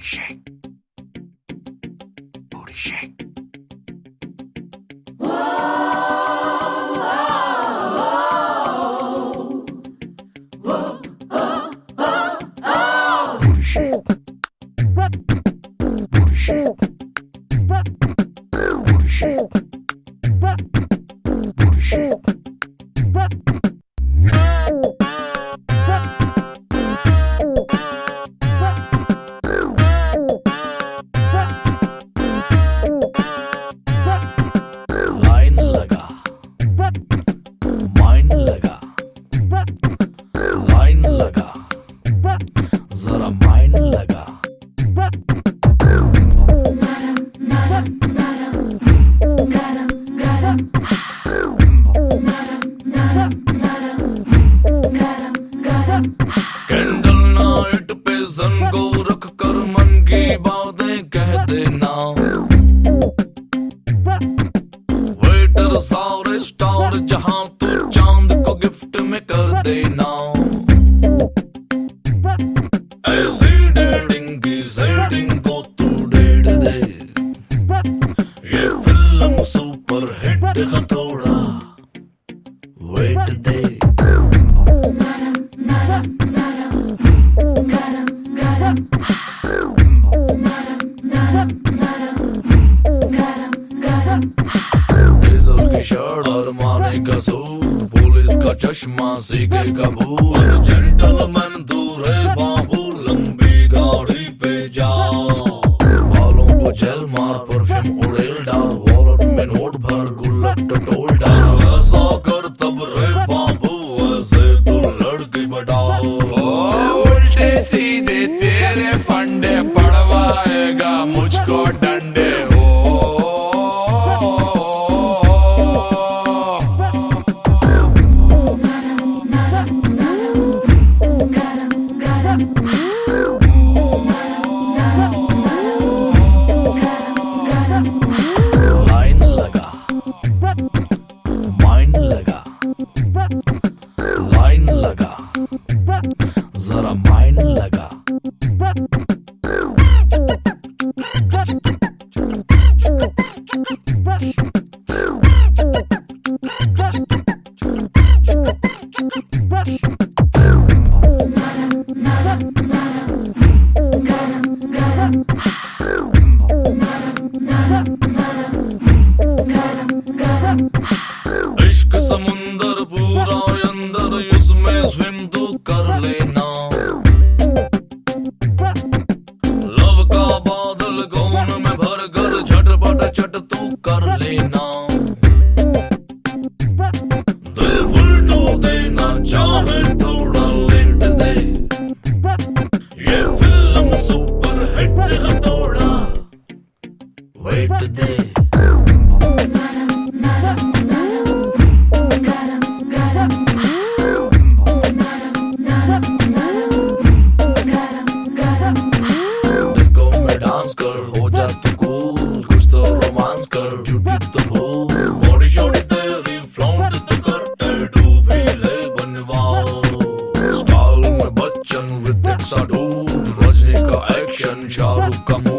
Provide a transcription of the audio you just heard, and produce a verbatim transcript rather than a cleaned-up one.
Booty shake. Booty shake. Whoa, whoa, whoa, whoa, whoa, whoa. Booty shake. Booty shake. Booty shake. Booty shake. Line लगा, mind लगा, line लगा, जरा mind लगा. Candle night पे सन को रख कर मन की बातें कह देना. वेटर सारे स्टार जहां तू चांद को गिफ्ट में कर देना. ऐसी डेटिंग की सेटिंग को तू डेट दे. ये फिल्म सुपर हिट है, थोड़ा वेट दे. डीजल की शर्ट और माने का सूट, पुलिस का चश्मा सीखे कबूल. जेंटलमैन दूर है बाबू, लंबी गाड़ी पे जाओ. बालों को जेल मार, परफ्यूम उड़ेल डाल, वॉलेट में नोट भर, गुल्लक टटोल डाल. ऐसा कर तब रे बाबू, ऐसे तू लड़की बढ़ाओ. उल्टे सीधे तेरे फंडे पड़वाएगा मुझको डंडे. लाइन लगा, माइंड लगा, लाइन लगा, जरा माइंड लगा. इश्क समुंदर पूरा अंदर, उसमें स्विम तू कर लेना. लव का बादल गौन में भर कर, झटपट चट तू कर लेना. दिल फुलटू देना चाहे, थोड़ा लेट दे. ये फिल्म सुपर हिट है, थोड़ा वेट दे. डिस्को में डांस कर, हो जा तू कूल, कुछ तो रोमांस कर, ड्यूटी तो भूल. बॉडी शॉडी तेरी फ्लॉन्ट तो कर, टैटू भी ले बनवाओ. स्टाइल में बच्चन, ऋतिक सा डूड, रजनी का एक्शन, शाहरुख का